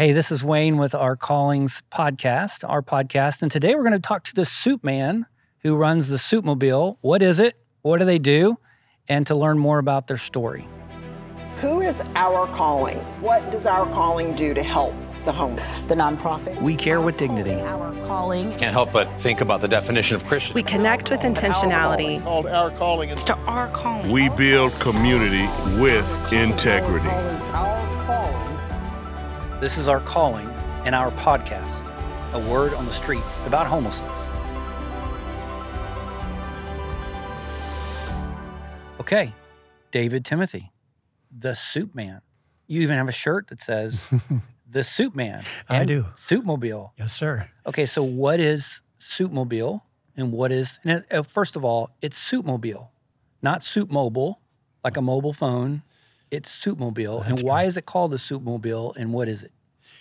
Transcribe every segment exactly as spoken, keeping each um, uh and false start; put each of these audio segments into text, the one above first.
Hey, this is Wayne with Our Callings podcast, our podcast. And today we're going to talk to the Soup Man who runs the Soupmobile. What is it? What do they do? And to learn more about their story. Who is Our Calling? What does Our Calling do to help the homeless? The nonprofit. We care with dignity. Our Calling. Can't help but think about the definition of Christian. We connect with intentionality. Called Our Calling. It's to Our Calling. We build community with integrity. Our Calling. This is Our Calling and our podcast, a word on the streets about homelessness. Okay, David Timothy, the Soup Man. You even have a shirt that says the Soup Man. I do. Soupmobile. Yes, sir. Okay, so what is Soupmobile and what is, and uh, first of all, it's Soupmobile, not Soup Mobile, like a mobile phone. It's Soupmobile. That's and why correct. is it called the Soupmobile and what is it?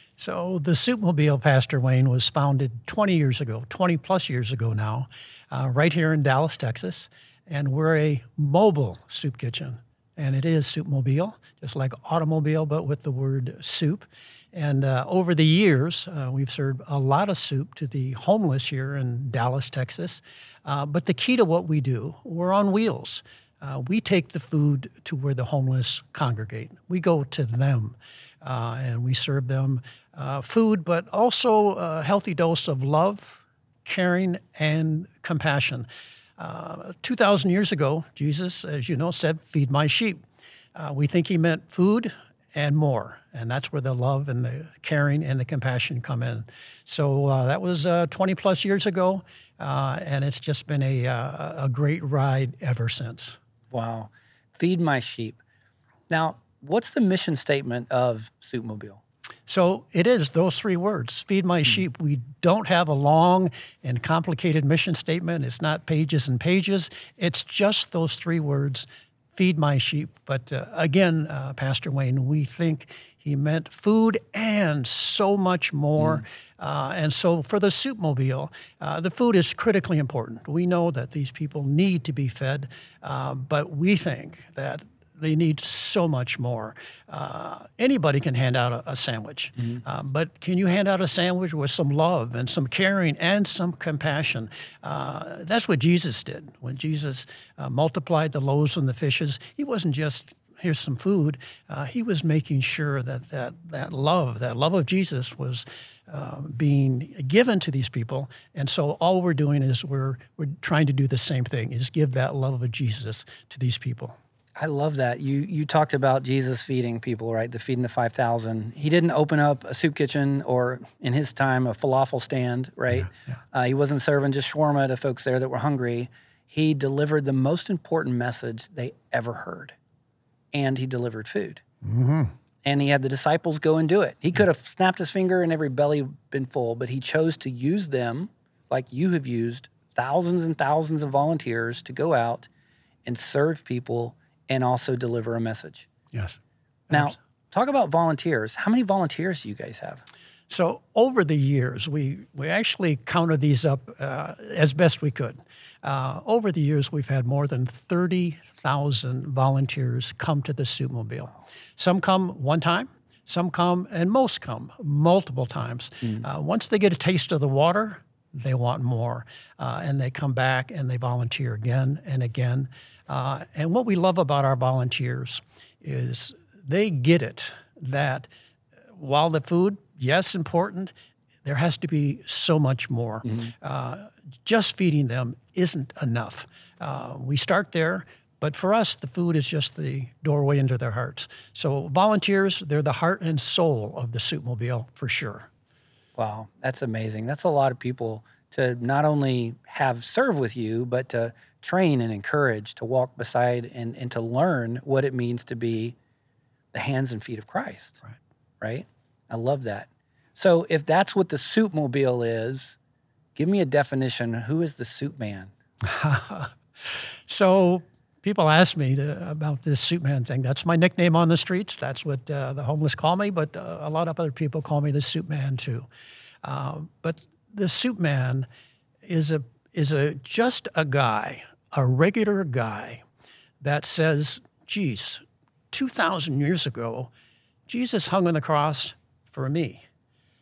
So the Soupmobile, Pastor Wayne, was founded twenty years ago, twenty plus years ago now, uh, right here in Dallas, Texas. And we're a mobile soup kitchen. And it is Soupmobile, just like automobile, but with the word soup. And uh, over the years, uh, we've served a lot of soup to the homeless here in Dallas, Texas. Uh, but the key to what we do, we're on wheels. Uh, we take the food to where the homeless congregate. We go to them, uh, and we serve them uh, food, but also a healthy dose of love, caring, and compassion. Uh, two thousand years ago, Jesus, as you know, said, "Feed my sheep." Uh, we think he meant food and more, and that's where the love and the caring and the compassion come in. So uh, that was uh, twenty plus years ago, uh, and it's just been a, uh, a great ride ever since. Wow. Feed my sheep. Now, what's the mission statement of Soupmobile? So it is those three words, feed my sheep. We don't have a long and complicated mission statement. It's not pages and pages. It's just those three words, feed my sheep. But uh, again, uh, Pastor Wayne, we think he meant food and so much more. Mm. Uh, and so for the Soupmobile, uh, the food is critically important. We know that these people need to be fed, uh, but we think that they need so much more. Uh, anybody can hand out a, a sandwich, mm-hmm. uh, but can you hand out a sandwich with some love and some caring and some compassion? Uh, that's what Jesus did. When Jesus uh, multiplied the loaves and the fishes, he wasn't just, here's some food. Uh, he was making sure that that, that love, that love of Jesus was uh, being given to these people. And so all we're doing is we're, we're trying to do the same thing, is give that love of Jesus to these people. I love that. You you talked about Jesus feeding people, right? The feeding the five thousand. He didn't open up a soup kitchen or, in his time, a falafel stand, right? Yeah, yeah. Uh, he wasn't serving just shawarma to folks there that were hungry. He delivered the most important message they ever heard, and he delivered food. Mm-hmm. And he had the disciples go and do it. He could have snapped his finger and every belly been full, but he chose to use them, like you have used, thousands and thousands of volunteers to go out and serve people and also deliver a message. Yes. Now, talk about volunteers. How many volunteers do you guys have? So over the years, we, we actually counted these up uh, as best we could. Uh, over the years, we've had more than thirty thousand volunteers come to the Soupmobile. Some come one time, some come, and most come multiple times. Mm. Uh, once they get a taste of the water, they want more. Uh, and they come back and they volunteer again and again. Uh, and what we love about our volunteers is they get it that while the food, yes, important, there has to be so much more. Mm-hmm. Uh, just feeding them isn't enough. Uh, we start there, but for us, the food is just the doorway into their hearts. So volunteers, they're the heart and soul of the Soupmobile for sure. Wow, that's amazing. That's a lot of people to not only have serve with you, but to train and encourage, to walk beside and, and to learn what it means to be the hands and feet of Christ. Right. Right? I love that. So if that's what the Soupmobile is, give me a definition. Who is the Soup Man? So people ask me to, about this Soup Man thing. That's my nickname on the streets. That's what uh, the homeless call me, but uh, a lot of other people call me the Soup Man too. Uh, but the Soup Man is a is a just a guy, a regular guy that says, geez, two thousand years ago, Jesus hung on the cross for me.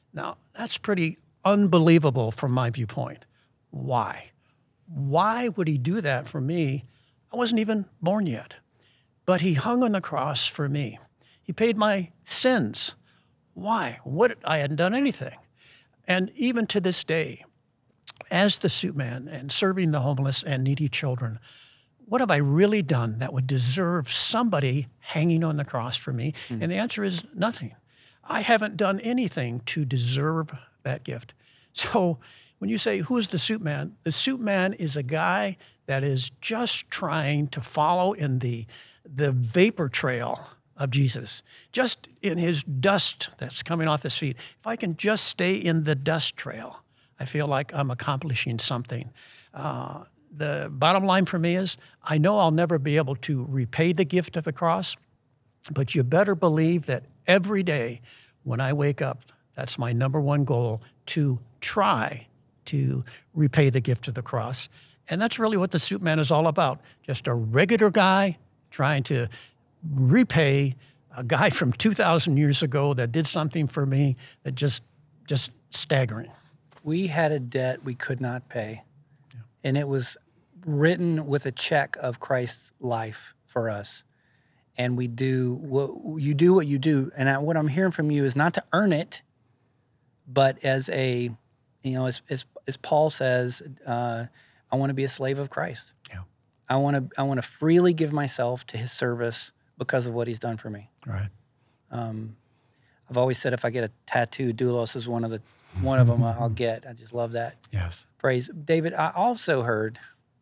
Now, that's pretty unbelievable from my viewpoint. Why? Why would he do that for me? I wasn't even born yet. But he hung on the cross for me. He paid my sins. Why? What? I hadn't done anything. And even to this day, as the soup man and serving the homeless and needy children, what have I really done that would deserve somebody hanging on the cross for me? Mm. And the answer is nothing. I haven't done anything to deserve that gift. So when you say, who's the soup man? The soup man is a guy that is just trying to follow in the, the vapor trail of Jesus, just in his dust that's coming off his feet. If I can just stay in the dust trail, I feel like I'm accomplishing something. Uh, the bottom line for me is, I know I'll never be able to repay the gift of the cross, but you better believe that every day when I wake up, that's my number one goal, to try to repay the gift of the cross. And that's really what the soup man is all about. Just a regular guy trying to repay a guy from two thousand years ago that did something for me that just, just staggering. We had a debt we could not pay, yeah. and it was written with a check of Christ's life for us. And we do what you do, what you do. And I, what I'm hearing from you is not to earn it, but as a, you know, as as, as Paul says, uh, I want to be a slave of Christ. Yeah. I want to I want to freely give myself to his service because of what he's done for me. Right. Um, I've always said if I get a tattoo, doulos is one of the one of them I'll get. I just love that. Yes. Praise. David, I also heard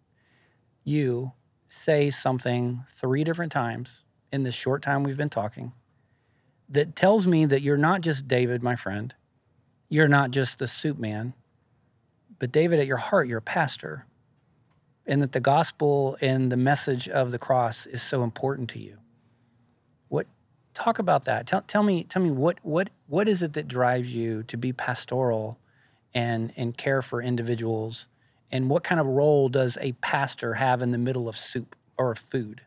you say something three different times in this short time we've been talking that tells me that you're not just David, my friend. You're not just the soup man. But David, at your heart, you're a pastor. And that the gospel and the message of the cross is so important to you. What? Talk about that. Tell, tell me, tell me what what what is it that drives you to be pastoral and and care for individuals, and what kind of role does a pastor have in the middle of soup or food?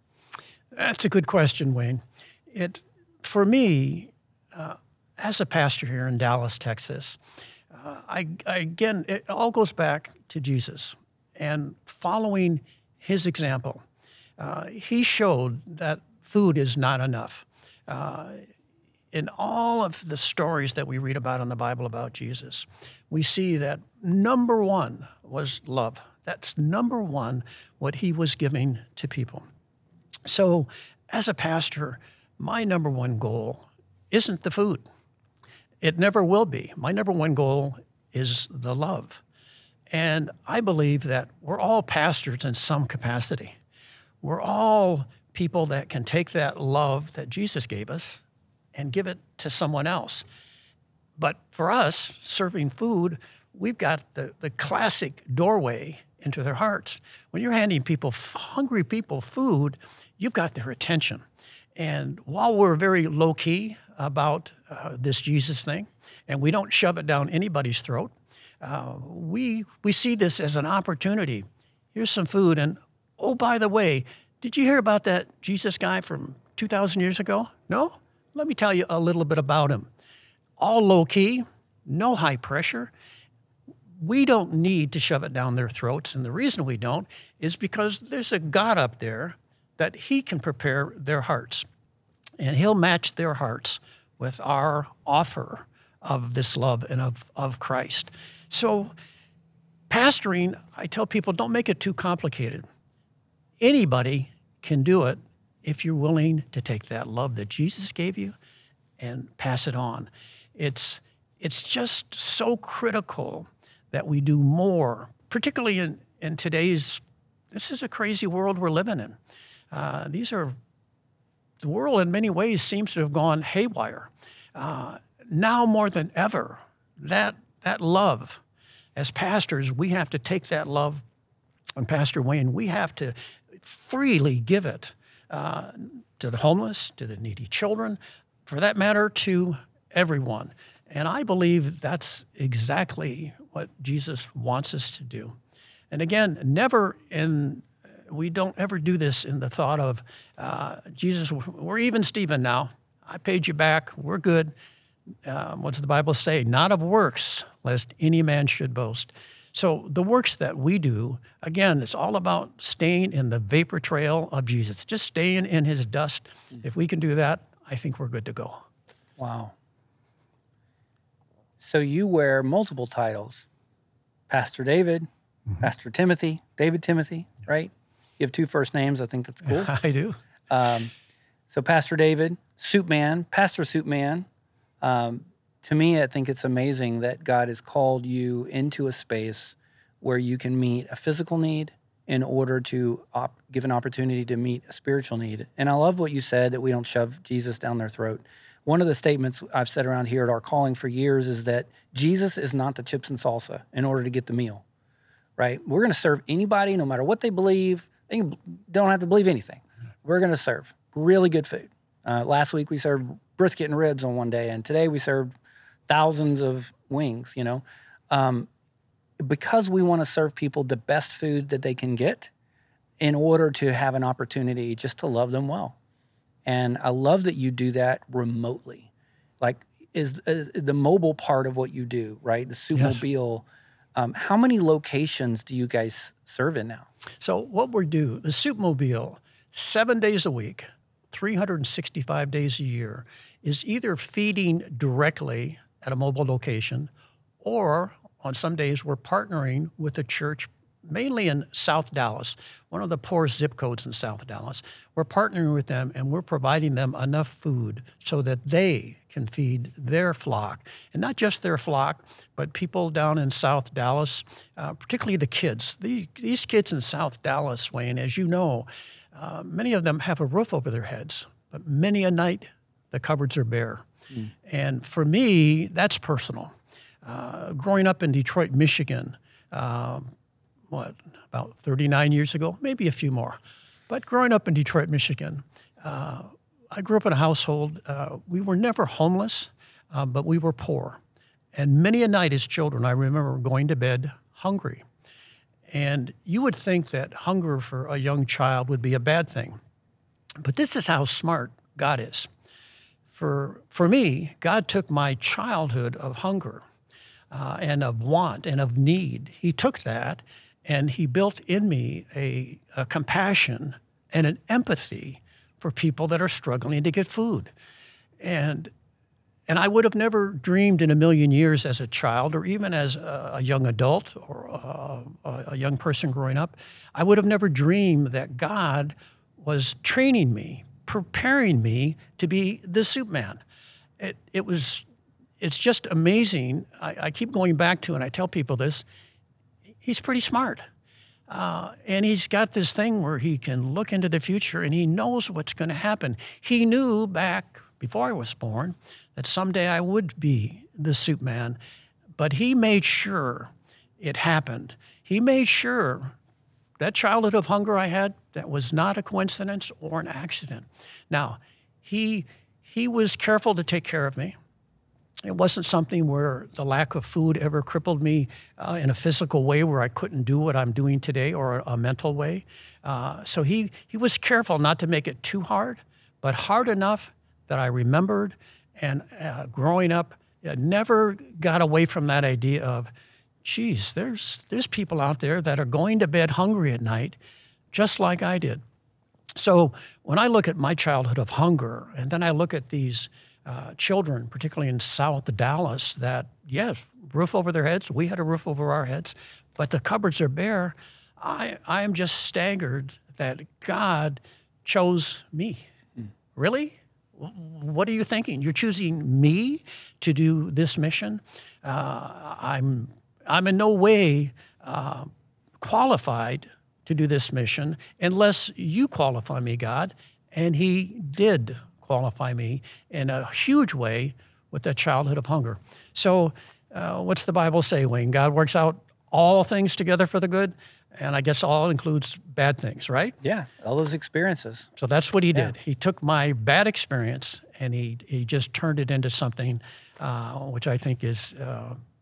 That's a good question, Wayne. It for me, uh, as a pastor here in Dallas, Texas, uh, I, I again it all goes back to Jesus and following his example. Uh, he showed that food is not enough. Uh, in all of the stories that we read about in the Bible about Jesus, we see that number one was love. That's number one, what he was giving to people. So as a pastor, my number one goal isn't the food. It never will be. My number one goal is the love. And I believe that we're all pastors in some capacity. We're all people that can take that love that Jesus gave us and give it to someone else. But for us, serving food, we've got the, the classic doorway into their hearts. When you're handing people, hungry people, food, you've got their attention. And while we're very low-key about uh, this Jesus thing, and we don't shove it down anybody's throat, uh, we we see this as an opportunity. Here's some food, and oh, by the way, did you hear about that Jesus guy from two thousand years ago? No? Let me tell you a little bit about him. All low-key, no high pressure. We don't need to shove it down their throats, and the reason we don't is because there's a God up there that he can prepare their hearts, and he'll match their hearts with our offer of this love and of, of Christ. So pastoring, I tell people, don't make it too complicated. Anybody can do it if you're willing to take that love that Jesus gave you and pass it on. It's, it's just so critical that we do more, particularly in, in today's, this is a crazy world we're living in. Uh, these are, the world in many ways seems to have gone haywire. Uh, now more than ever, that, that love, as pastors, we have to take that love, and Pastor Wayne, we have to freely give it uh, to the homeless, to the needy children, for that matter, to everyone. And I believe that's exactly what Jesus wants us to do. And again, never in, we don't ever do this in the thought of, uh, Jesus, we're even Steven now. I paid you back. We're good. uh, what does the Bible say? Not of works, lest any man should boast. So the works that we do, again, it's all about staying in the vapor trail of Jesus, just staying in his dust. If we can do that, I think we're good to go. Wow. So you wear multiple titles. Pastor David, mm-hmm. Pastor Timothy, David Timothy, right? You have two first names. I think that's cool. I do. Um, so Pastor David, Soup Man, Pastor Soup Man. Um, to me, I think it's amazing that God has called you into a space where you can meet a physical need in order to op- give an opportunity to meet a spiritual need. And I love what you said, that we don't shove Jesus down their throat. One of the statements I've said around here at our calling for years is that Jesus is not the chips and salsa in order to get the meal, right? We're going to serve anybody, no matter what they believe. They don't have to believe anything. We're going to serve really good food. Uh, last week we served brisket and ribs on one day, and today we served thousands of wings, you know, um, because we want to serve people the best food that they can get in order to have an opportunity just to love them well. And I love that you do that remotely. Like, is, is the mobile part of what you do, right? The Soupmobile. Yes. Um, how many locations do you guys serve in now? So what we do, the Soupmobile, seven days a week, three hundred sixty-five days a year, is either feeding directly at a mobile location, or on some days we're partnering with a church, mainly in South Dallas, one of the poorest zip codes in South Dallas. We're partnering with them, and we're providing them enough food so that they can feed their flock. And not just their flock, but people down in South Dallas, uh, particularly the kids. The, these kids in South Dallas, Wayne, as you know, uh, many of them have a roof over their heads, but many a night the cupboards are bare. Mm. And for me, that's personal. Uh, growing up in Detroit, Michigan, um, what, about thirty-nine years ago, maybe a few more. But growing up in Detroit, Michigan, uh, I grew up in a household, uh, we were never homeless, uh, but we were poor. And many a night as children, I remember going to bed hungry. And you would think that hunger for a young child would be a bad thing. But this is how smart God is. For, for me, God took my childhood of hunger uh, and of want and of need. He took that and he built in me a, a compassion and an empathy for people that are struggling to get food. And and I would have never dreamed in a million years as a child, or even as a, a young adult or a, a young person growing up, I would have never dreamed that God was training me, preparing me to be the soup man. It, it was, it's just amazing. I, I keep going back to, and I tell people this, he's pretty smart. Uh, and he's got this thing where he can look into the future and he knows what's going to happen. He knew back before I was born that someday I would be the soup man, but he made sure it happened. He made sure that childhood of hunger I had, that was not a coincidence or an accident. Now, he he was careful to take care of me. It wasn't something where the lack of food ever crippled me uh, in a physical way where I couldn't do what I'm doing today, or a, a mental way. Uh, so he, he was careful not to make it too hard, but hard enough that I remembered. And uh, growing up, I never got away from that idea of, geez, there's, there's people out there that are going to bed hungry at night, just like I did. So when I look at my childhood of hunger, and then I look at these Uh, children, particularly in South Dallas, that, yes, roof over their heads. We had a roof over our heads, but the cupboards are bare. I, I am just staggered that God chose me. Mm. Really? What are you thinking? You're choosing me to do this mission? Uh, I'm, I'm in no way uh, qualified to do this mission unless you qualify me, God. And he did qualify me in a huge way with that childhood of hunger. So uh, what's the Bible say, Wayne? God works out all things together for the good, and I guess all includes bad things, right? Yeah, all those experiences. So that's what he yeah. did. He took my bad experience and he he just turned it into something uh, which I think is, uh,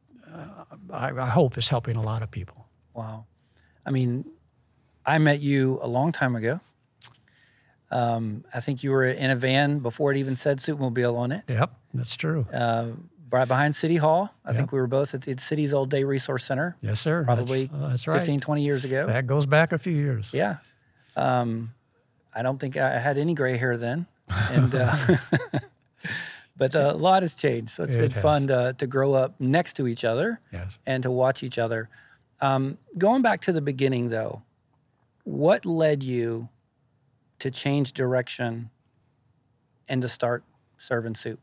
uh, I, I hope is helping a lot of people. Wow. I mean, I met you a long time ago. Um, I think you were in a van before it even said Supermobile on it. Yep, that's true. Uh, right behind City Hall. I Yep. think we were both at the city's old day resource center. Yes, sir. Probably that's, uh, that's right. fifteen, twenty years ago. That goes back a few years. Yeah. Um, I don't think I had any gray hair then. And, uh, but uh, a lot has changed. So it's It been has. fun to, to grow up next to each other Yes. and to watch each other. Um, going back to the beginning, though, what led you to change direction and to start serving soup?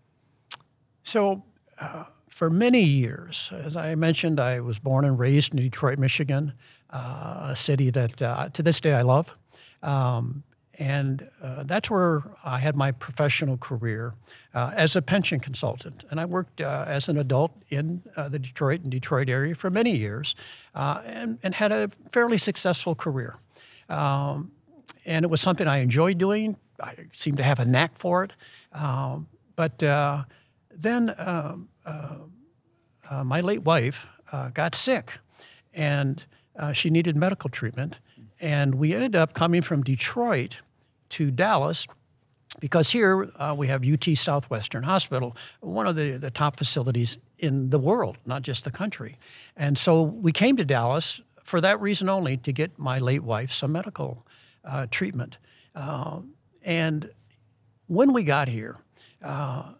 So, uh, for many years, as I mentioned, I was born and raised in Detroit, Michigan, uh, a city that uh, to this day I love. Um, and uh, that's where I had my professional career uh, as a pension consultant. And I worked uh, as an adult in uh, the Detroit and Detroit area for many years uh, and, and had a fairly successful career. Um, and it was something I enjoyed doing. I seemed to have a knack for it. Um, but uh, then um, uh, uh, my late wife uh, got sick, and uh, she needed medical treatment. And we ended up coming from Detroit to Dallas because here uh, we have U T Southwestern Hospital, one of the, the top facilities in the world, not just the country. And so we came to Dallas for that reason only, to get my late wife some medical uh, treatment. Uh, and when we got here, uh,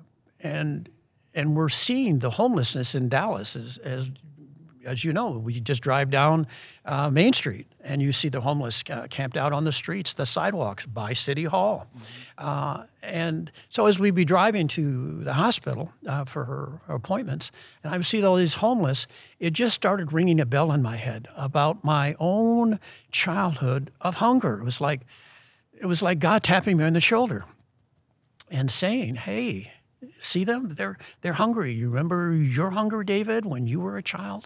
and and we're seeing the homelessness in Dallas as, as as you know, we just drive down uh, Main Street and you see the homeless uh, camped out on the streets, the sidewalks by City Hall. Mm-hmm. Uh, and so as we'd be driving to the hospital uh, for her, her appointments, and I would see all these homeless, it just started ringing a bell in my head about my own childhood of hunger. It was like, it was like God tapping me on the shoulder and saying, hey, see them? They're they're hungry. You remember your hunger, David, when you were a child?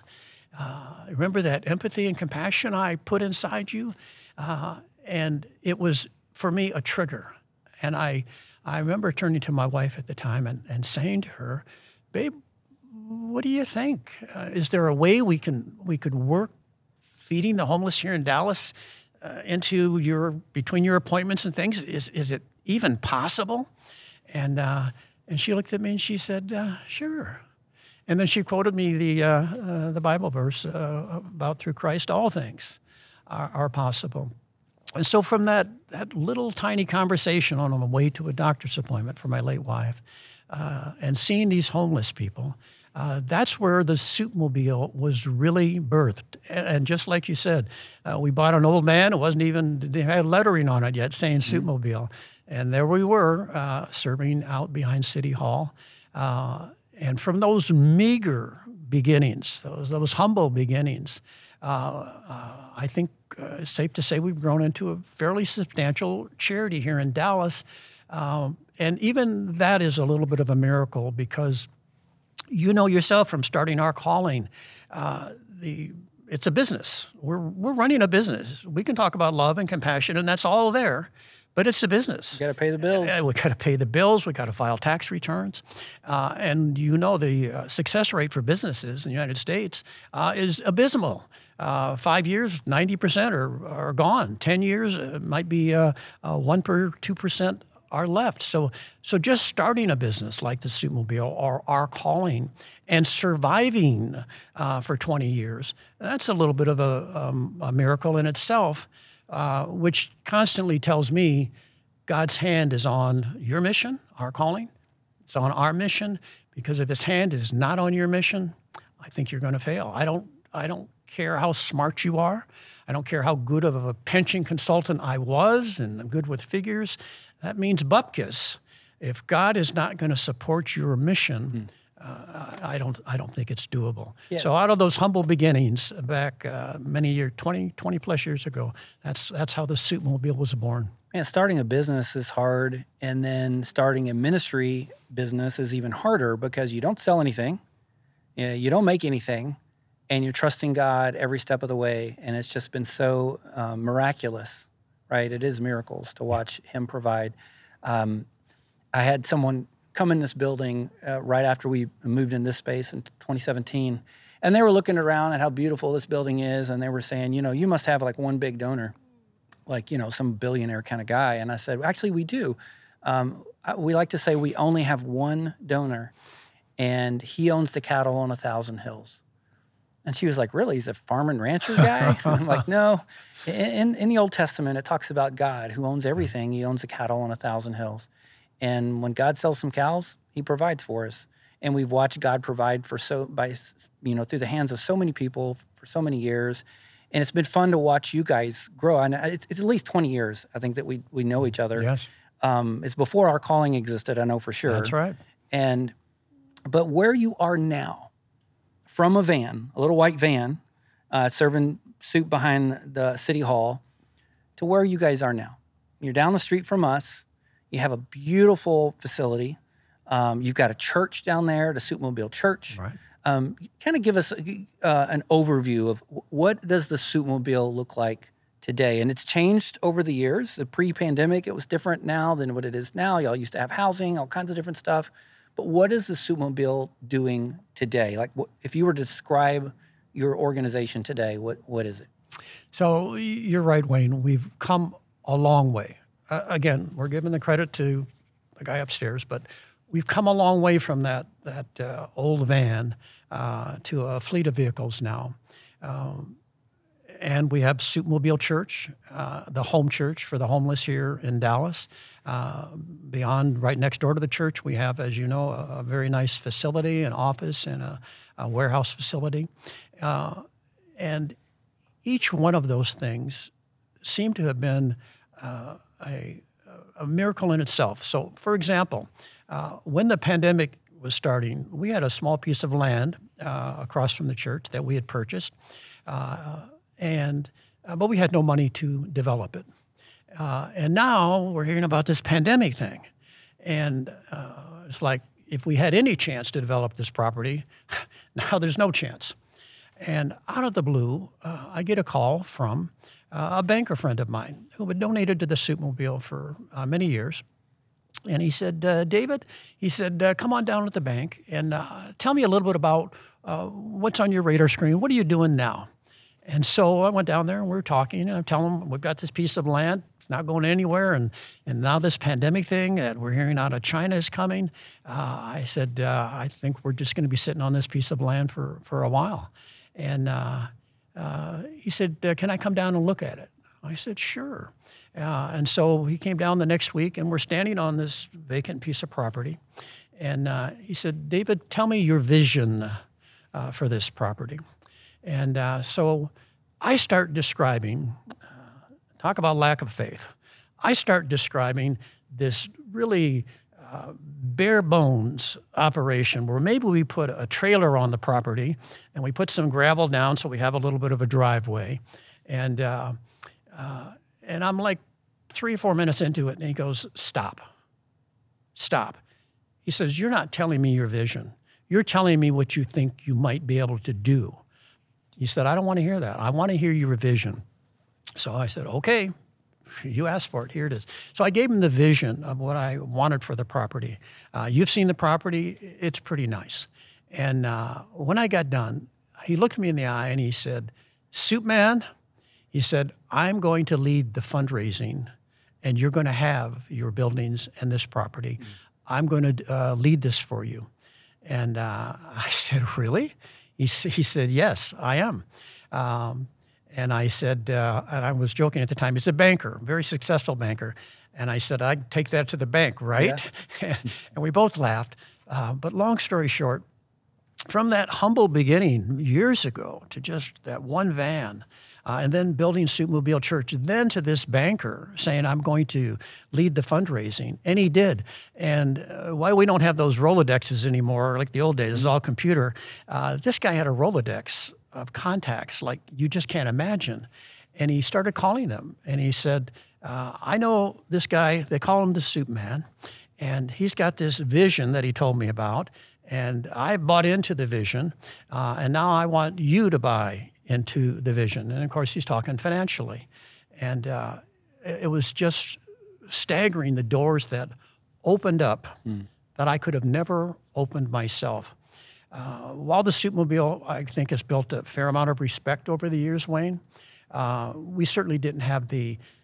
Uh, remember that empathy and compassion I put inside you? Uh, and it was, for me, a trigger. And I I remember turning to my wife at the time and, and saying to her, babe, what do you think? Uh, is there a way we can we could work feeding the homeless here in Dallas uh, into your, between your appointments and things? Is, is it even possible? And uh, And she looked at me and she said, uh, sure. And then she quoted me the uh, uh, the Bible verse uh, about through Christ, all things are, are possible. And so from that, that little tiny conversation on my way to a doctor's appointment for my late wife uh, and seeing these homeless people, uh, that's where the Soupmobile was really birthed. And, and just like you said, uh, we bought an old man. It wasn't even, they had lettering on it yet saying mm-hmm. Soupmobile. And there we were, uh, serving out behind City Hall. Uh, and from those meager beginnings, those those humble beginnings, uh, uh, I think uh, it's safe to say we've grown into a fairly substantial charity here in Dallas. Um, and even that is a little bit of a miracle because you know yourself from starting Our Calling, uh, the it's a business. We're we're running a business. We can talk about love and compassion, and that's all there. But it's a business. You got to pay the bills. Uh, we got to pay the bills. We got to file tax returns, uh, and you know the uh, success rate for businesses in the United States uh, is abysmal. Uh, five years, ninety percent are are gone. Ten years, it might be uh, uh, one per two percent are left. So, so just starting a business like the Soupmobile or Our Calling and surviving uh, for twenty years, that's a little bit of a, um, a miracle in itself. Uh, which constantly tells me God's hand is on your mission, Our Calling. It's on our mission, because if His hand is not on your mission, I think you're going to fail. I don't, I don't care how smart you are. I don't care how good of a pension consultant I was and I'm good with figures. That means bupkis. If God is not going to support your mission, hmm. Uh, I don't. I don't think it's doable. Yeah. So out of those humble beginnings back uh, many years, twenty, twenty plus years ago, that's that's how the Soupmobile was born. And starting a business is hard, and then starting a ministry business is even harder because you don't sell anything, you know, you don't make anything, and you're trusting God every step of the way. And it's just been so um, miraculous, right? It is miracles to watch Him provide. Um, I had someone come in this building uh, right after we moved in this space in twenty seventeen. And they were looking around at how beautiful this building is. And they were saying, you know, you must have like one big donor. like, you know, some billionaire kind of guy. And I said, actually, we do. Um, I- we like to say we only have one donor, and he owns the cattle on a thousand hills. And she was like, really? He's a farm and rancher guy? And I'm like, no. In, in the Old Testament, it talks about God who owns everything. He owns the cattle on a thousand hills. And when God sells some cows, he provides for us. And we've watched God provide for so by, you know, through the hands of so many people for so many years. And it's been fun to watch you guys grow. And it's, it's at least twenty years, I think, that we we know each other. Yes. Um, it's before our calling existed, I know for sure. That's right. And, but where you are now, from a van, a little white van, uh, serving soup behind the city hall, to where you guys are now. You're down the street from us. You have a beautiful facility. Um, you've got a church down there, the Soupmobile Church. Right. Um, kind of give us uh, an overview of what does the Soupmobile look like today? And it's changed over the years. The pre-pandemic, it was different now than what it is now. Y'all used to have housing, all kinds of different stuff. But what is the Soupmobile doing today? Like, what, if you were to describe your organization today, what what is it? So y- you're right, Wayne. We've come a long way. Uh, again, we're giving the credit to the guy upstairs, but we've come a long way from that that uh, old van uh, to a fleet of vehicles now. Um, and we have Soupmobile Church, uh, the home church for the homeless here in Dallas. Uh, beyond, right next door to the church, we have, as you know, a, a very nice facility, an office, and a, a warehouse facility. Uh, and each one of those things seem to have been uh, a, a miracle in itself. So, for example, uh, when the pandemic was starting, we had a small piece of land uh, across from the church that we had purchased, uh, and uh, but we had no money to develop it. Uh, and now we're hearing about this pandemic thing, and uh, it's like if we had any chance to develop this property, now there's no chance. And out of the blue, uh, I get a call from uh, a banker friend of mine who had donated to the Soupmobile for uh, many years. And he said, uh, David, he said, uh, come on down to the bank and uh, tell me a little bit about uh, what's on your radar screen. What are you doing now? And so I went down there and we were talking, and I'm telling him we've got this piece of land. It's not going anywhere. And, and now this pandemic thing that we're hearing out of China is coming. Uh, I said, uh, I think we're just going to be sitting on this piece of land for, for a while. And uh, uh, he said, uh, can I come down and look at it? I said, sure. Uh, and so he came down the next week, and we're standing on this vacant piece of property. And uh, he said, David, tell me your vision uh, for this property. And uh, so I start describing, uh, talk about lack of faith. I start describing this really uh, bare bones operation where maybe we put a trailer on the property and we put some gravel down so we have a little bit of a driveway. And uh, uh, and I'm like three or four minutes into it, and he goes, stop, stop. He says, you're not telling me your vision. You're telling me what you think you might be able to do. He said, I don't want to hear that. I want to hear your vision. So I said, okay, you asked for it. Here it is. So I gave him the vision of what I wanted for the property. Uh, you've seen the property. It's pretty nice. And uh, when I got done, he looked me in the eye and he said, Soup Man, he said, I'm going to lead the fundraising, and you're going to have your buildings and this property. Mm. I'm going to uh, lead this for you. And uh, I said, really? He, he said, yes, I am. Um, and I said, uh, and I was joking at the time, he's a banker, very successful banker. And I said, I'd take that to the bank, right? Yeah. And we both laughed. Uh, but long story short, from that humble beginning years ago to just that one van, uh, and then building Soupmobile Church, then to this banker saying, I'm going to lead the fundraising. And he did. And uh, why we don't have those Rolodexes anymore, like the old days, it's all computer. Uh, this guy had a Rolodex of contacts like you just can't imagine. And he started calling them. And he said, uh, I know this guy, they call him the Soup Man, and he's got this vision that he told me about. And I bought into the vision, uh, and now I want you to buy into the vision. And of course, he's talking financially. And uh, it was just staggering, the doors that opened up mm. that I could have never opened myself. Uh, while the Soupmobile, I think, has built a fair amount of respect over the years, Wayne, uh, we certainly didn't have the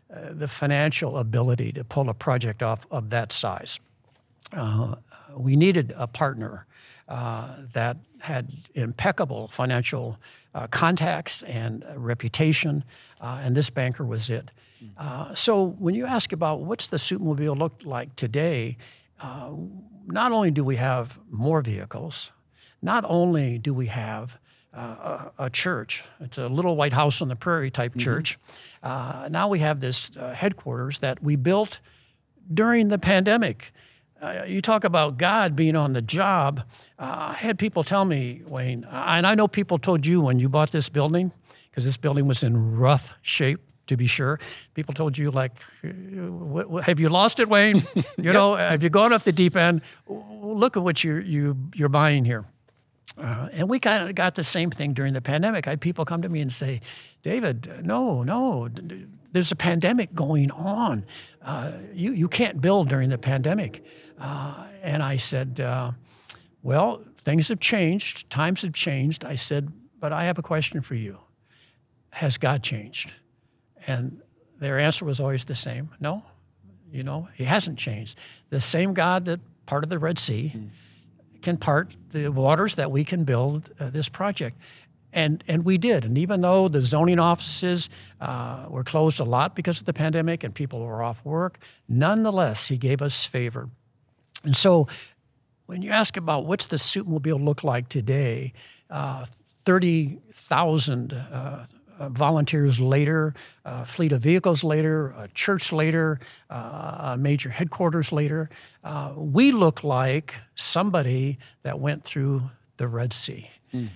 uh, the financial ability to pull a project off of that size. Uh, we needed a partner uh, that had impeccable financial uh, contacts and uh, reputation, uh, and this banker was it. Uh, so when you ask about what's the Soupmobile look like today, uh, not only do we have more vehicles, not only do we have uh, a, a church, it's a little white house on the prairie type mm-hmm. church, uh, now we have this uh, headquarters that we built during the pandemic. Uh, you talk about God being on the job. Uh, I had people tell me, Wayne, and I know people told you when you bought this building, because this building was in rough shape, to be sure. People told you, like, have you lost it, Wayne? You yep. know, have you gone off the deep end? Look at what you're, you, you're buying here. Uh, and we kind of got the same thing during the pandemic. I had people come to me and say, David, no, no, there's a pandemic going on. Uh, you, you can't build during the pandemic. Uh, and I said, uh, well, things have changed. Times have changed. I said, but I have a question for you. Has God changed? And their answer was always the same. No, you know, he hasn't changed. The same God that parted the Red Sea mm. can part the waters that we can build uh, this project. And and we did. And even though the zoning offices uh, were closed a lot because of the pandemic and people were off work, nonetheless, he gave us favor. And so when you ask about what's the Soupmobile look like today, uh, thirty thousand uh, uh, volunteers later, a fleet of vehicles later, a church later, uh, a major headquarters later, uh, we look like somebody that went through the Red Sea. Mm.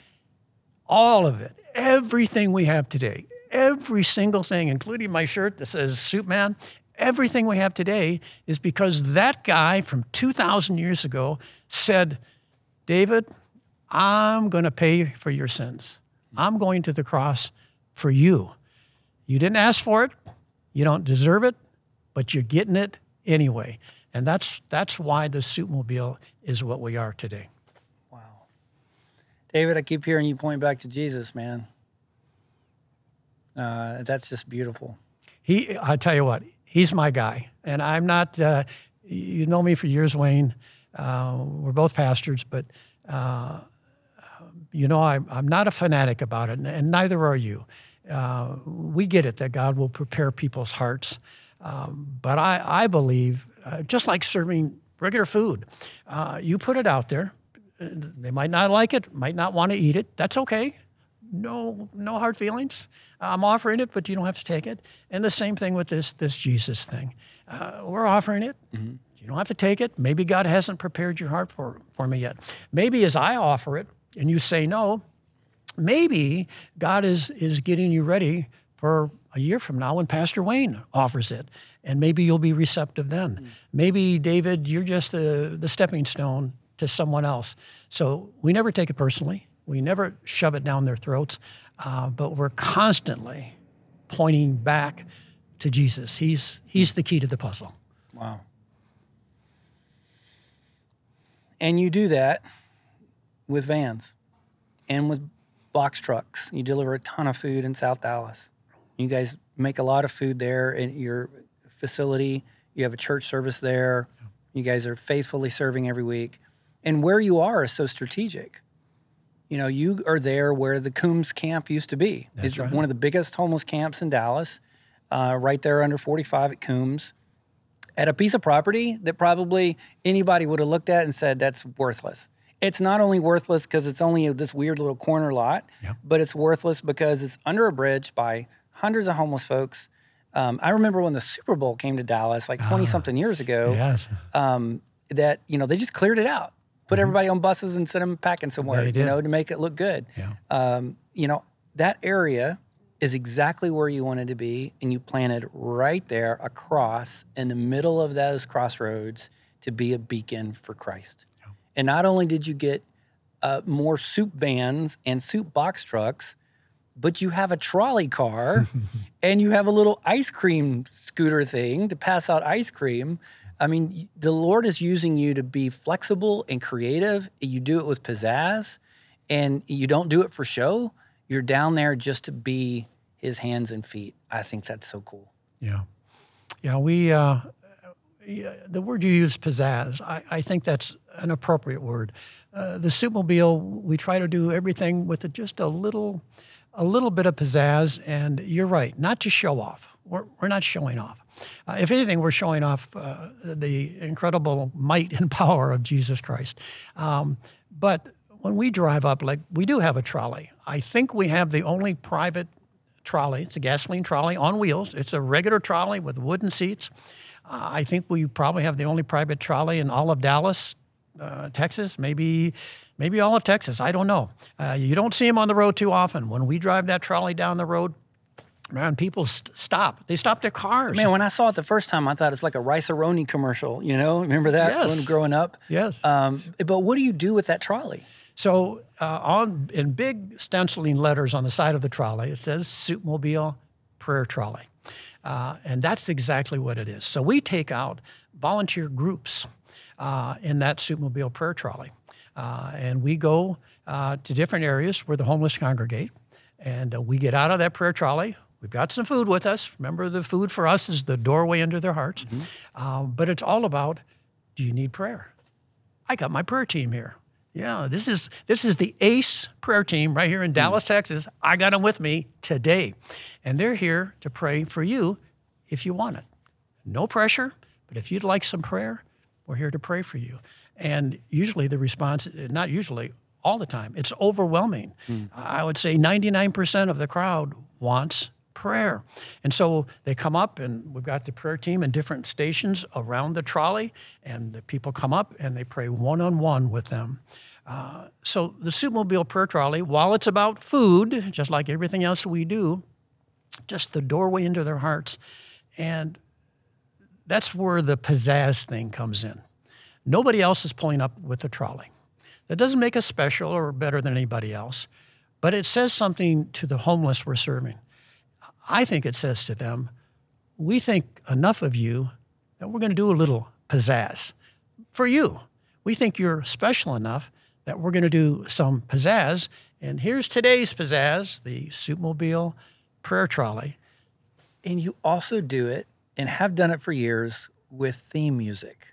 All of it, everything we have today, every single thing, including my shirt that says Soup Man, everything we have today is because that guy from two thousand years ago said, David, I'm going to pay for your sins. I'm going to the cross for you. You didn't ask for it. You don't deserve it, but you're getting it anyway. And that's that's why the Soupmobile is what we are today. Wow. David, I keep hearing you point back to Jesus, man. Uh, that's just beautiful. He, I tell you what, he's my guy. And I'm not, uh, you know me for years, Wayne. Uh, we're both pastors, but uh, you know, I'm, I'm not a fanatic about it, and neither are you. Uh, we get it that God will prepare people's hearts. Um, but I, I believe, uh, just like serving regular food, uh, you put it out there. They might not like it, might not want to eat it. That's okay. No, no hard feelings. I'm offering it, but you don't have to take it. And the same thing with this, this Jesus thing. Uh, we're offering it. Mm-hmm. You don't have to take it. Maybe God hasn't prepared your heart for, for me yet. Maybe as I offer it and you say no, maybe God is, is getting you ready for a year from now when Pastor Wayne offers it. And maybe you'll be receptive then. Mm-hmm. Maybe, David, you're just the, the stepping stone to someone else. So we never take it personally. We never shove it down their throats, uh, but we're constantly pointing back to Jesus. He's he's the key to the puzzle. Wow. And you do that with vans and with box trucks. You deliver a ton of food in South Dallas. You guys make a lot of food there in your facility. You have a church service there. You guys are faithfully serving every week. And where you are is so strategic. You know, you are there where the Coombs camp used to be. That's it's right. One of the biggest homeless camps in Dallas, uh, right there under forty-five at Coombs, at a piece of property that probably anybody would have looked at and said, that's worthless. It's not only worthless because it's only this weird little corner lot, yep. but it's worthless because it's under a bridge by hundreds of homeless folks. Um, I remember when the Super Bowl came to Dallas like twenty-something years ago, yes. um, that, you know, they just cleared it out. Put everybody on buses and send them packing somewhere, you know, to make it look good. Yeah. Um, you know, that area is exactly where you wanted to be, and you planted right there across in the middle of those crossroads to be a beacon for Christ. Yeah. And not only did you get uh, more soup vans and soup box trucks, but you have a trolley car and you have a little ice cream scooter thing to pass out ice cream. I mean, the Lord is using you to be flexible and creative. You do it with pizzazz, and you don't do it for show. You're down there just to be his hands and feet. I think that's so cool. Yeah. Yeah, we, uh, yeah, the word you use, pizzazz, I, I think that's an appropriate word. Uh, the Soupmobile, we try to do everything with just a little, a little bit of pizzazz, and you're right, not to show off. We're, we're not showing off. Uh, if anything, we're showing off uh, the incredible might and power of Jesus Christ. Um, but when we drive up, like we do have a trolley. I think we have the only private trolley. It's a gasoline trolley on wheels. It's a regular trolley with wooden seats. Uh, I think we probably have the only private trolley in all of Dallas, uh, Texas, maybe maybe all of Texas. I don't know. Uh, you don't see them on the road too often. When we drive that trolley down the road, man, people st- stop. They stop their cars. Man, when I saw it the first time, I thought it's like a Rice-A-Roni commercial, you know? Remember that Yes. when growing up? Yes. Um, but what do you do with that trolley? So uh, on in big stenciling letters on the side of the trolley, it says Soupmobile Prayer Trolley. Uh, and that's exactly what it is. So we take out volunteer groups uh, in that Soupmobile Prayer Trolley. Uh, and we go uh, to different areas where the homeless congregate. And uh, we get out of that prayer trolley. We've got some food with us. Remember, the food for us is the doorway into their hearts. Mm-hmm. Um, but it's all about, do you need prayer? I got my prayer team here. Yeah, this is this is the ACE prayer team right here in Dallas, mm. Texas. I got them with me today. And they're here to pray for you if you want it. No pressure, but if you'd like some prayer, we're here to pray for you. And usually the response, not usually, all the time, it's overwhelming. Mm. I would say ninety-nine percent of the crowd wants prayer. And so they come up, and we've got the prayer team in different stations around the trolley, and the people come up and they pray one-on-one with them. Uh, so the Soupmobile Prayer Trolley, while it's about food, just like everything else we do, just the doorway into their hearts. And that's where the pizzazz thing comes in. Nobody else is pulling up with the trolley. That doesn't make us special or better than anybody else, but it says something to the homeless we're serving. I think it says to them, we think enough of you that we're going to do a little pizzazz for you. We think you're special enough that we're going to do some pizzazz. And here's today's pizzazz, the Soupmobile Prayer Trolley. And you also do it, and have done it for years, with theme music.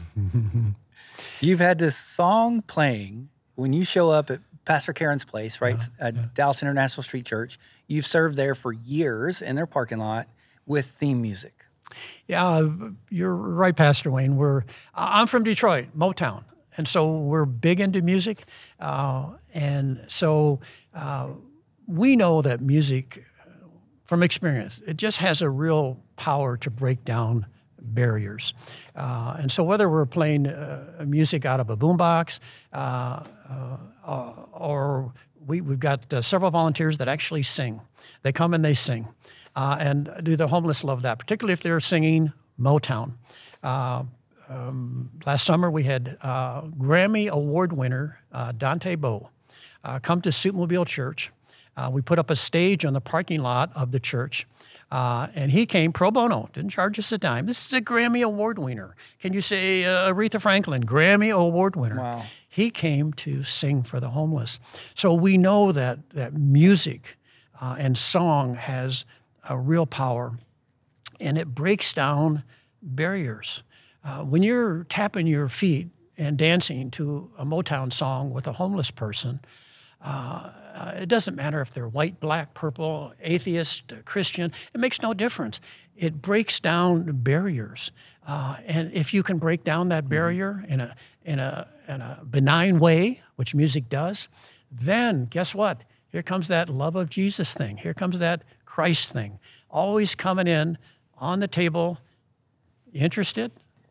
You've had this song playing when you show up at Pastor Karen's place, right? Yeah, at yeah. Dallas International Street Church. You've served there for years in their parking lot with theme music. Yeah, you're right, Pastor Wayne. We're I'm from Detroit, Motown, and so we're big into music. Uh, and so uh, we know that music, from experience, it just has a real power to break down barriers. Uh, and so whether we're playing uh, music out of a boombox uh, uh, or we, we've got uh, several volunteers that actually sing. They come and they sing. Uh, and do the homeless love that, particularly if they're singing Motown. Uh, um, last summer we had uh, Grammy Award winner uh, Dante Bowe uh, come to Soupmobile Church. Uh, we put up a stage on the parking lot of the church. Uh, and he came pro bono, didn't charge us a dime. This is a Grammy Award winner. Can you say uh, Aretha Franklin, Grammy Award winner? Wow. He came to sing for the homeless. So we know that that music uh, and song has a real power, and it breaks down barriers. Uh, when you're tapping your feet and dancing to a Motown song with a homeless person, uh, Uh, it doesn't matter if they're white, black, purple, atheist, uh, Christian. It makes no difference. It breaks down barriers. Uh, and if you can break down that barrier in a, in, a, in a benign way, which music does, then guess what? Here comes that love of Jesus thing. Here comes that Christ thing. Always coming in on the table. You interested?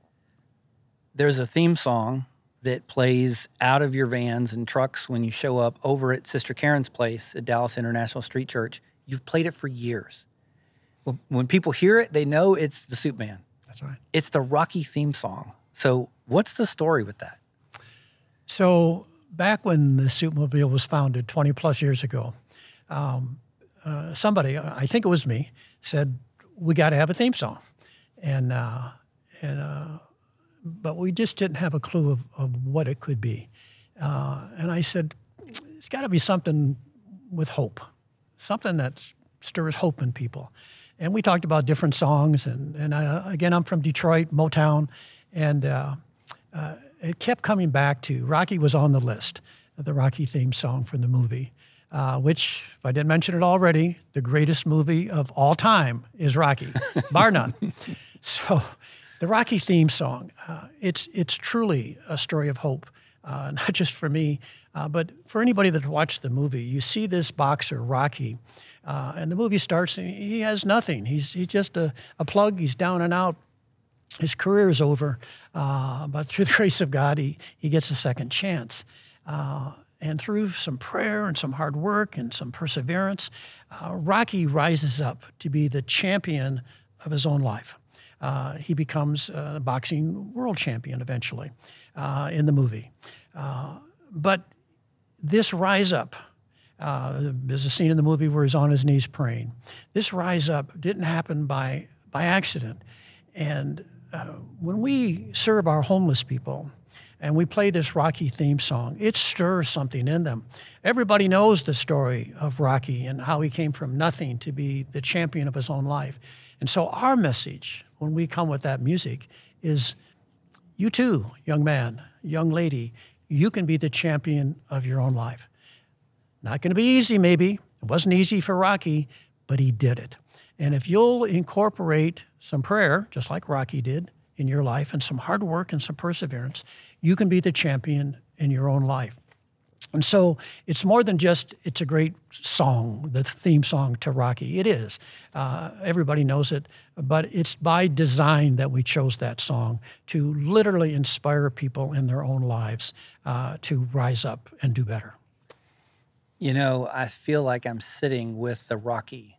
There's a theme song that plays out of your vans and trucks when you show up over at Sister Karen's place at Dallas International Street Church. You've played it for years. When people hear it, they know it's the Soup Man. That's right. It's the Rocky theme song. So what's the story with that? So back when the Soupmobile was founded twenty plus years ago, um, uh, somebody, I think it was me, said, we got to have a theme song. And, uh, and, uh, but we just didn't have a clue of, of what it could be. Uh, and I said, it's got to be something with hope, something that stirs hope in people. and we talked about different songs. And, and uh, again, I'm from Detroit, Motown, and uh, uh, it kept coming back to Rocky was on the list, the Rocky theme song from the movie, uh, which, if I didn't mention it already, the greatest movie of all time is Rocky, bar none. So the Rocky theme song, uh, it's, it's truly a story of hope, uh, not just for me, uh, but for anybody that watched the movie. You see this boxer, Rocky, uh, and the movie starts, and he has nothing. He's, he's just a, a plug. He's down and out. His career is over, uh, but through the grace of God, he, he gets a second chance. Uh, and through some prayer and some hard work and some perseverance, uh, Rocky rises up to be the champion of his own life. Uh, he becomes a boxing world champion eventually uh, in the movie. Uh, but this rise up, uh, there's a scene in the movie where he's on his knees praying. This rise up didn't happen by, by accident. And Uh, when we serve our homeless people and we play this Rocky theme song, it stirs something in them. Everybody knows the story of Rocky and how he came from nothing to be the champion of his own life. And so our message when we come with that music is, you too, young man, young lady, you can be the champion of your own life. Not going to be easy, maybe. It wasn't easy for Rocky, but he did it. And if you'll incorporate some prayer, just like Rocky did in your life, and some hard work and some perseverance, you can be the champion in your own life. And so it's more than just, it's a great song, the theme song to Rocky. It is. Uh, everybody knows it. But it's by design that we chose that song to literally inspire people in their own lives uh, to rise up and do better. You know, I feel like I'm sitting with the Rocky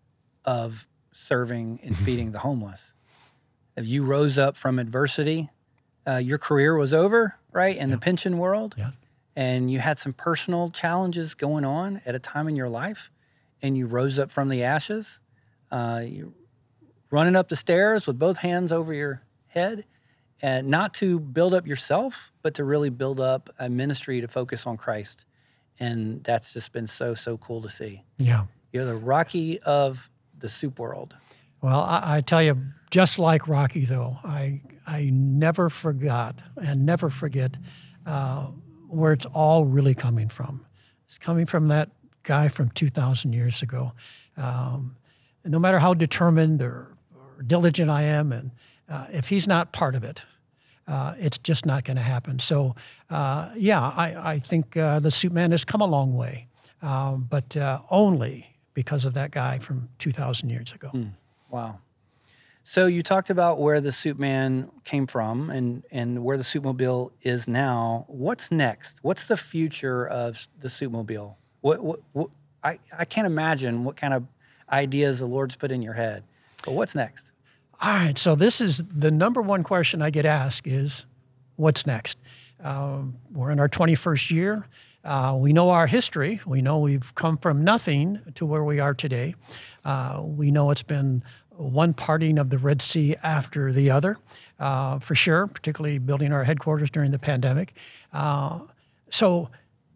of serving and feeding the homeless. If you rose up from adversity, uh, your career was over, right, in yeah. the pension world, yeah. and you had some personal challenges going on at a time in your life, and you rose up from the ashes, uh, you running up the stairs with both hands over your head, and not to build up yourself, but to really build up a ministry to focus on Christ. And that's just been so, so cool to see. Yeah. You're the Rocky of the soup world. Well, I, I tell you, just like Rocky, though, I I never forgot and never forget uh, where it's all really coming from. It's coming from that guy from two thousand years ago. Um, no matter how determined or, or diligent I am, and uh, if he's not part of it, uh, it's just not going to happen. So, uh, yeah, I, I think uh, the Soup Man has come a long way, um, but uh, only because of that guy from two thousand years ago. Mm, wow. So you talked about where the Soup Man came from and, and where the Soupmobile is now. What's next? What's the future of the Soupmobile? What, what, what, I, I can't imagine what kind of ideas the Lord's put in your head. But what's next? All right, so this is the number one question I get asked is, what's next? Um, we're in our twenty-first year. Uh, we know our history. We know we've come from nothing to where we are today. Uh, we know it's been one parting of the Red Sea after the other, uh, for sure, particularly building our headquarters during the pandemic. Uh, so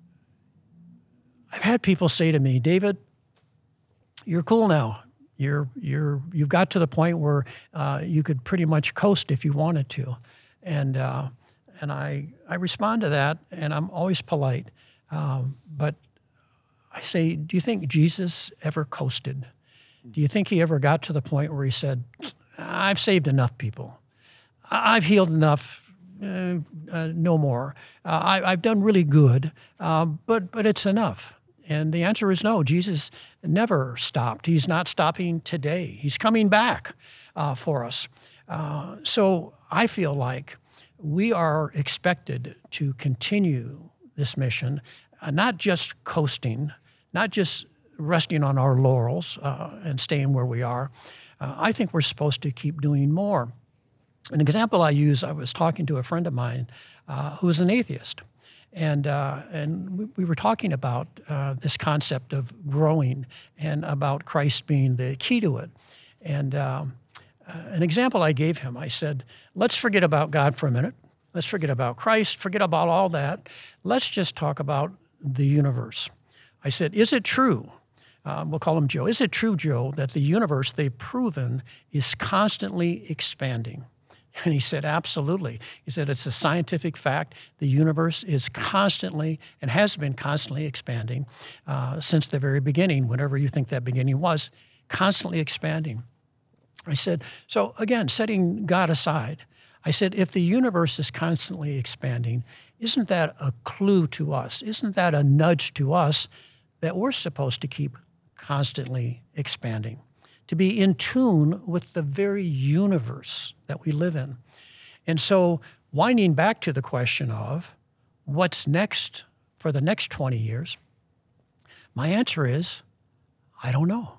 I've had people say to me, David, you're cool now. You're, you're, you've got to the point where uh, you could pretty much coast if you wanted to. And, uh, and I, I respond to that, and I'm always polite. Um, but I say, do you think Jesus ever coasted? Do you think he ever got to the point where he said, I've saved enough people. I've healed enough, uh, uh, no more. Uh, I, I've done really good, uh, but, but it's enough. And the answer is no. Jesus never stopped. He's not stopping today. He's coming back uh, for us. Uh, so I feel like we are expected to continue this mission, uh, not just coasting, not just resting on our laurels uh, and staying where we are. Uh, I think we're supposed to keep doing more. An example I use, I was talking to a friend of mine uh, who is an atheist. And uh, and we, we were talking about uh, this concept of growing and about Christ being the key to it. And um, uh, an example I gave him, I said, let's forget about God for a minute. Let's forget about Christ, forget about all that. Let's just talk about the universe. I said, is it true uh, we'll call him Joe, is it true, Joe, that the universe, they've proven, is constantly expanding? And he said, absolutely. He said, it's a scientific fact. The universe is constantly and has been constantly expanding uh, since the very beginning, whenever you think that beginning was, constantly expanding. I said, so again, setting God aside, I said, if the universe is constantly expanding, isn't that a clue to us? Isn't that a nudge to us that we're supposed to keep constantly expanding? To be in tune with the very universe that we live in. And so winding back to the question of what's next for the next twenty years, my answer is, I don't know.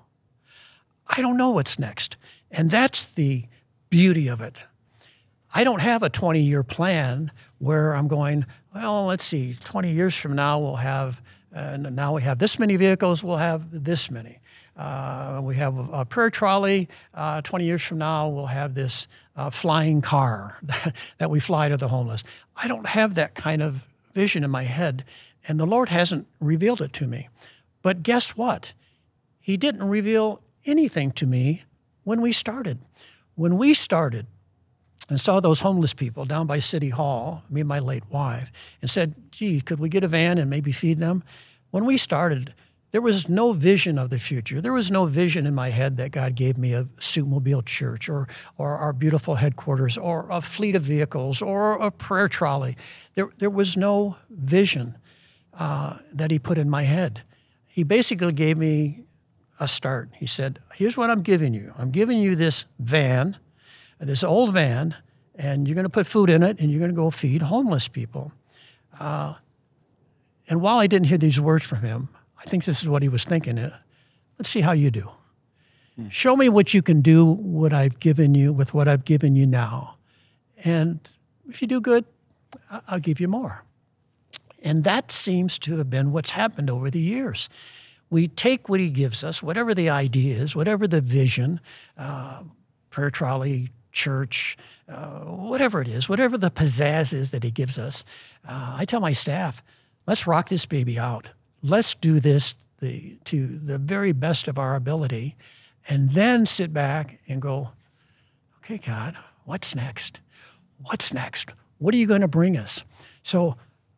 I don't know what's next. And that's the beauty of it. I don't have a twenty-year plan where I'm going, well, let's see, twenty years from now we'll have, uh, now we have this many vehicles, we'll have this many. Uh, we have a, a prayer trolley. Uh, twenty years from now, we'll have this uh, flying car that, that we fly to the homeless. I don't have that kind of vision in my head, and the Lord hasn't revealed it to me. But guess what? He didn't reveal anything to me when we started. When we started and saw those homeless people down by City Hall, me and my late wife, and said, gee, could we get a van and maybe feed them? When we started, there was no vision of the future. There was no vision in my head that God gave me a Suitmobile church or or our beautiful headquarters or a fleet of vehicles or a prayer trolley. There, there was no vision uh, that he put in my head. He basically gave me a start. He said, here's what I'm giving you. I'm giving you this van, this old van, and you're going to put food in it and you're going to go feed homeless people. Uh, and while I didn't hear these words from him, I think this is what he was thinking. Let's see how you do. Hmm. Show me what you can do, what I've given you, with what I've given you now. And if you do good, I'll give you more. And that seems to have been what's happened over the years. We take what he gives us, whatever the idea is, whatever the vision, uh, prayer trolley, church, uh, whatever it is, whatever the pizzazz is that he gives us. Uh, I tell my staff, let's rock this baby out. Let's do this the, to the very best of our ability, and then sit back and go, okay, God, what's next? What's next? What are you going to bring us? So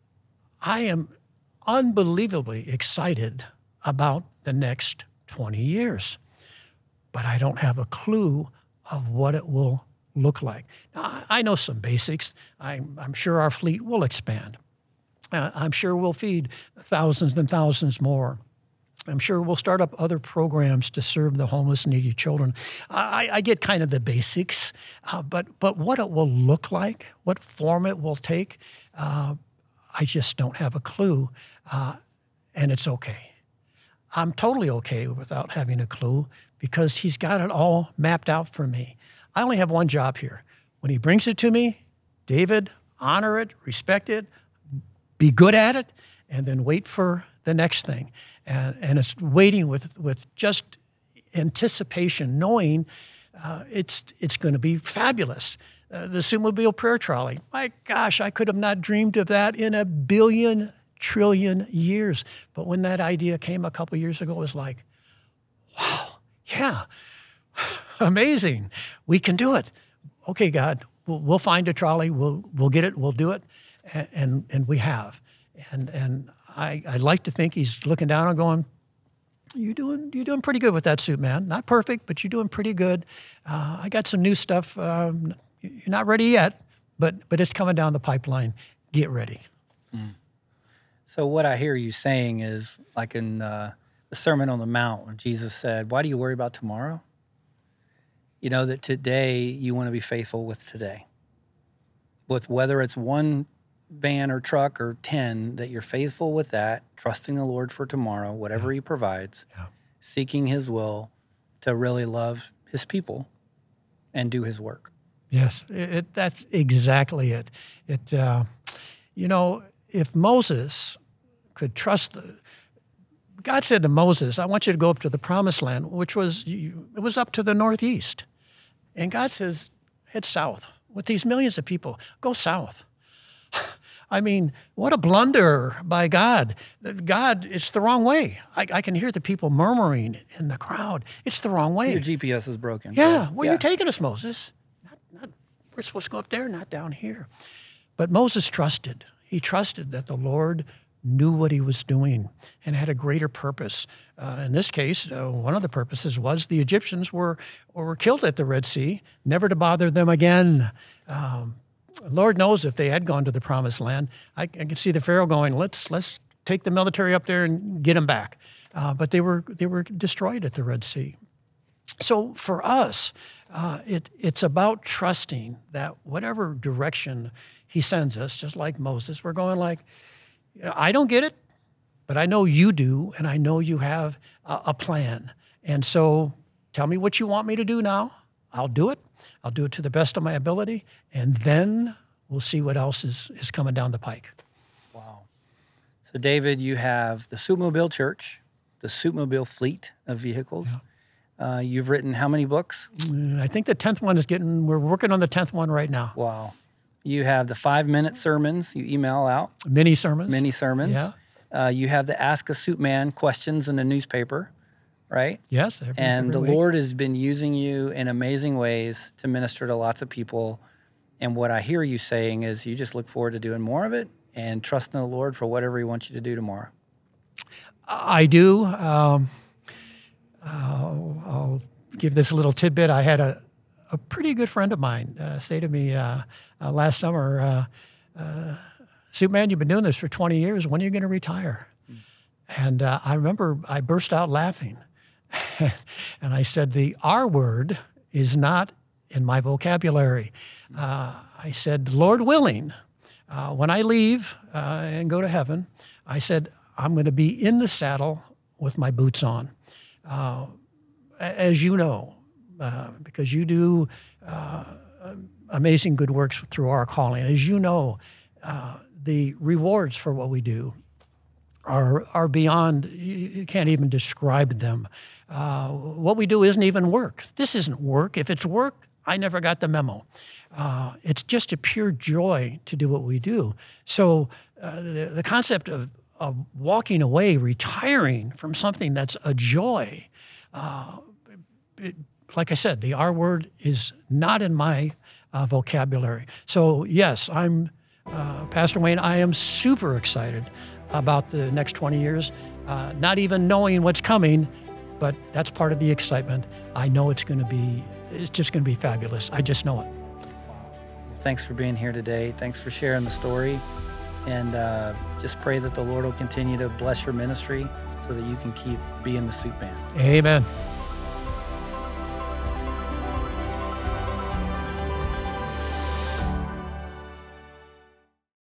I am unbelievably excited about the next twenty years, but I don't have a clue of what it will look like. Now, I know some basics. I'm, I'm sure our fleet will expand. Uh, I'm sure we'll feed thousands and thousands more. I'm sure we'll start up other programs to serve the homeless and needy children. I, I get kind of the basics, uh, but but what it will look like, what form it will take, uh, I just don't have a clue, uh, and it's okay. I'm totally okay without having a clue because he's got it all mapped out for me. I only have one job here. When he brings it to me, David, honor it, respect it, be good at it, and then wait for the next thing. And, and it's waiting with, with just anticipation, knowing uh, it's it's going to be fabulous. Uh, the Suitmobile prayer trolley, my gosh, I could have not dreamed of that in a billion trillion years. But when that idea came a couple years ago, it was like, wow, yeah, amazing. We can do it. Okay, God, we'll, we'll find a trolley. We'll we'll get it. We'll do it. And, and and we have, and and I I like to think he's looking down and going, you're doing you're doing pretty good with that suit, man. Not perfect, but you're doing pretty good. Uh, I got some new stuff. Um, you're not ready yet, but but it's coming down the pipeline. Get ready. Mm. So what I hear you saying is like in uh, the Sermon on the Mount when Jesus said, "Why do you worry about tomorrow?" You know that today you want to be faithful with today, with whether it's one van or truck or ten, that you're faithful with that, trusting the Lord for tomorrow, whatever yeah. he provides, yeah. seeking his will to really love his people and do his work. Yes, it, it, that's exactly it. It, uh, you know, if Moses could trust the, God said to Moses, I want you to go up to the promised land, which was, it was up to the northeast. And God says, head south with these millions of people, go south. I mean, what a blunder by God. God, it's the wrong way. I, I can hear the people murmuring in the crowd. It's the wrong way. Your G P S is broken. Yeah, where yeah. you taking us, Moses? Not, not, we're supposed to go up there, not down here. But Moses trusted. He trusted that the Lord knew what he was doing and had a greater purpose. Uh, in this case, uh, one of the purposes was the Egyptians were were killed at the Red Sea, never to bother them again. Um, Lord knows if they had gone to the Promised Land, I, I can see the Pharaoh going, "Let's let's take the military up there and get them back." Uh, but they were they were destroyed at the Red Sea. So for us, uh, it it's about trusting that whatever direction he sends us, just like Moses, we're going like, I don't get it, but I know you do, and I know you have a, a plan. And so tell me what you want me to do now. I'll do it. I'll do it to the best of my ability, and then we'll see what else is, is coming down the pike. Wow. So, David, you have the Soupmobile Church, the Soupmobile fleet of vehicles. Yeah. Uh, you've written how many books? I think the tenth one is getting, we're working on the tenth one right now. Wow. You have the five-minute sermons you email out. Mini sermons. Mini sermons. Yeah. Uh, you have the Ask a Soup Man questions in the newspaper, right? Yes. Every, and every the week. Lord has been using you in amazing ways to minister to lots of people. And what I hear you saying is you just look forward to doing more of it and trusting the Lord for whatever he wants you to do tomorrow. I do. Um, I'll, I'll give this a little tidbit. I had a, a pretty good friend of mine uh, say to me uh, uh, last summer, uh, uh, Soup Man, you've been doing this for twenty years. When are you going to retire? Mm. And uh, I remember I burst out laughing. And I said, the R word is not in my vocabulary. Uh, I said, Lord willing, uh, when I leave uh, and go to heaven, I said, I'm going to be in the saddle with my boots on. Uh, as you know, uh, because you do uh, amazing good works through our calling. As you know, uh, the rewards for what we do are are beyond, you can't even describe them. Uh, what we do isn't even work. This isn't work. If it's work, I never got the memo. Uh, it's just a pure joy to do what we do. So uh, the, the concept of, of walking away, retiring from something that's a joy, uh, it, like I said, the R word is not in my uh, vocabulary. So yes, I'm, uh, Pastor Wayne, I am super excited about the next twenty years, uh, not even knowing what's coming, but that's part of the excitement. I know it's going to be, it's just going to be fabulous. I just know it. Thanks for being here today. Thanks for sharing the story. And uh, just pray that the Lord will continue to bless your ministry so that you can keep being the Soup Man. Amen.